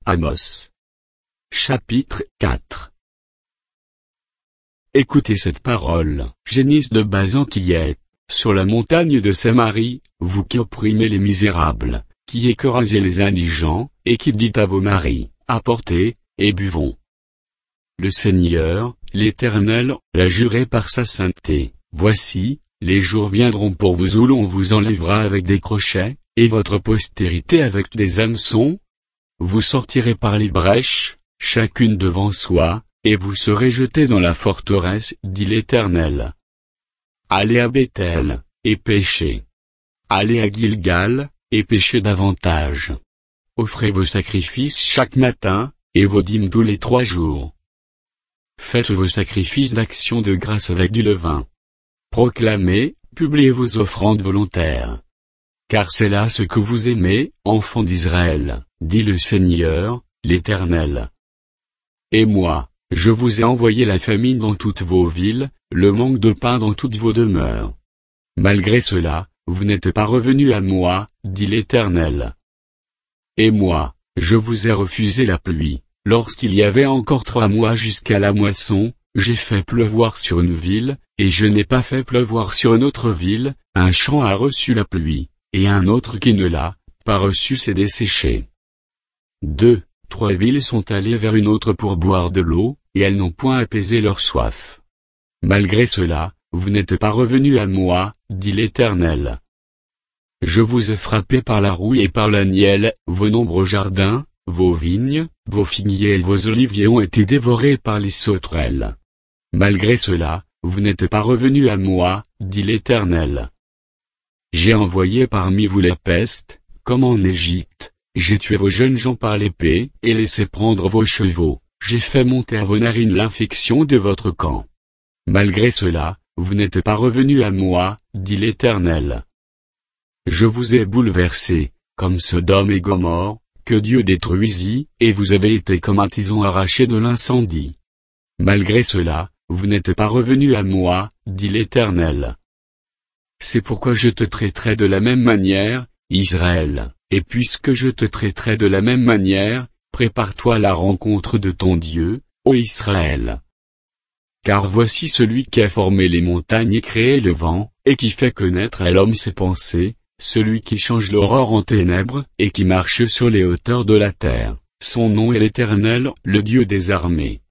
Amos. Chapitre 4. Écoutez cette parole, génisse de Bazan qui est, sur la montagne de Samarie, vous qui opprimez les misérables, qui écrasez les indigents, et qui dites à vos maris, apportez, et buvons. Le Seigneur, l'Éternel, l'a juré par sa sainteté, voici, les jours viendront pour vous où l'on vous enlèvera avec des crochets, et votre postérité avec des hameçons. Vous sortirez par les brèches, chacune devant soi, et vous serez jetés dans la forteresse, dit l'Éternel. Allez à Béthel, et péchez. Allez à Gilgal, et péchez davantage. Offrez vos sacrifices chaque matin, et vos dîmes tous les 3 jours. Faites vos sacrifices d'action de grâce avec du levain. Proclamez, publiez vos offrandes volontaires. Car c'est là ce que vous aimez, enfants d'Israël, dit le Seigneur, l'Éternel. Et moi, je vous ai envoyé la famine dans toutes vos villes, le manque de pain dans toutes vos demeures. Malgré cela, vous n'êtes pas revenus à moi, dit l'Éternel. Et moi, je vous ai refusé la pluie, lorsqu'il y avait encore 3 mois jusqu'à la moisson, j'ai fait pleuvoir sur une ville, et je n'ai pas fait pleuvoir sur une autre ville, un champ a reçu la pluie, et un autre qui ne l'a pas reçu s'est desséché. 2, 3 villes sont allées vers une autre pour boire de l'eau, et elles n'ont point apaisé leur soif. Malgré cela, vous n'êtes pas revenus à moi, dit l'Éternel. Je vous ai frappé par la rouille et par la nielle, vos nombreux jardins, vos vignes, vos figuiers et vos oliviers ont été dévorés par les sauterelles. Malgré cela, vous n'êtes pas revenus à moi, dit l'Éternel. J'ai envoyé parmi vous la peste, comme en Égypte, j'ai tué vos jeunes gens par l'épée, et laissé prendre vos chevaux, j'ai fait monter à vos narines l'infection de votre camp. Malgré cela, vous n'êtes pas revenus à moi, dit l'Éternel. Je vous ai bouleversés, comme Sodome et Gomorrhe, que Dieu détruisit, et vous avez été comme un tison arraché de l'incendie. Malgré cela, vous n'êtes pas revenus à moi, dit l'Éternel. C'est pourquoi je te traiterai de la même manière, Israël, et puisque je te traiterai de la même manière, prépare-toi à la rencontre de ton Dieu, ô Israël. Car voici celui qui a formé les montagnes et créé le vent, et qui fait connaître à l'homme ses pensées, celui qui change l'aurore en ténèbres, et qui marche sur les hauteurs de la terre, son nom est l'Éternel, le Dieu des armées.